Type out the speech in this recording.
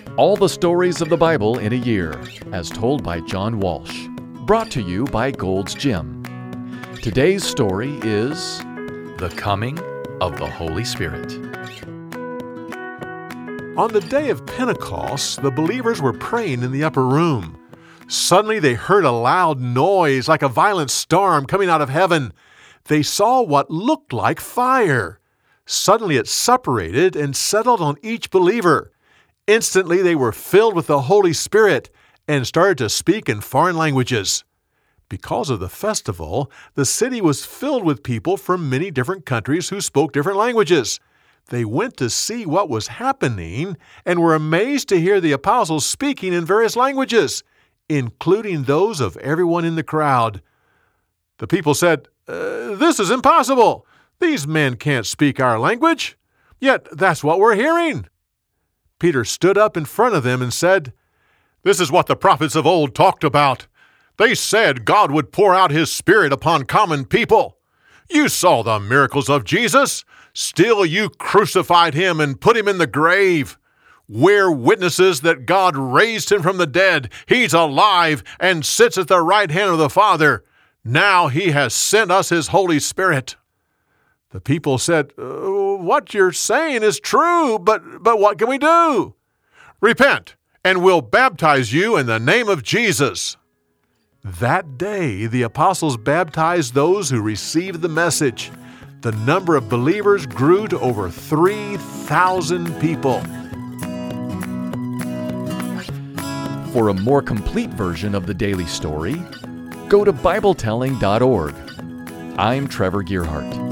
All the stories of the Bible in a year, as told by John Walsh. Brought to you by Gold's Gym. Today's story is The Coming of the Holy Spirit. On the day of Pentecost, the believers were praying in the upper room. Suddenly they heard a loud noise like a violent storm coming out of heaven. They saw what looked like fire. Suddenly it separated and settled on each believer. Instantly they were filled with the Holy Spirit and started to speak in foreign languages. Because of the festival, the city was filled with people from many different countries who spoke different languages. They went to see what was happening and were amazed to hear the apostles speaking in various languages, including those of everyone in the crowd. The people said, "This is impossible. These men can't speak our language. Yet that's what we're hearing." Peter stood up in front of them and said, "This is what the prophets of old talked about. They said God would pour out His Spirit upon common people. You saw the miracles of Jesus. Still you crucified Him and put Him in the grave. We're witnesses that God raised Him from the dead. He's alive and sits at the right hand of the Father. Now He has sent us His Holy Spirit." The people said, "What you're saying is true, but what can we do?" "Repent, and we'll baptize you in the name of Jesus." That day, the apostles baptized those who received the message. The number of believers grew to over 3,000 people. For a more complete version of the daily story, go to BibleTelling.org. I'm Trevor Gearhart.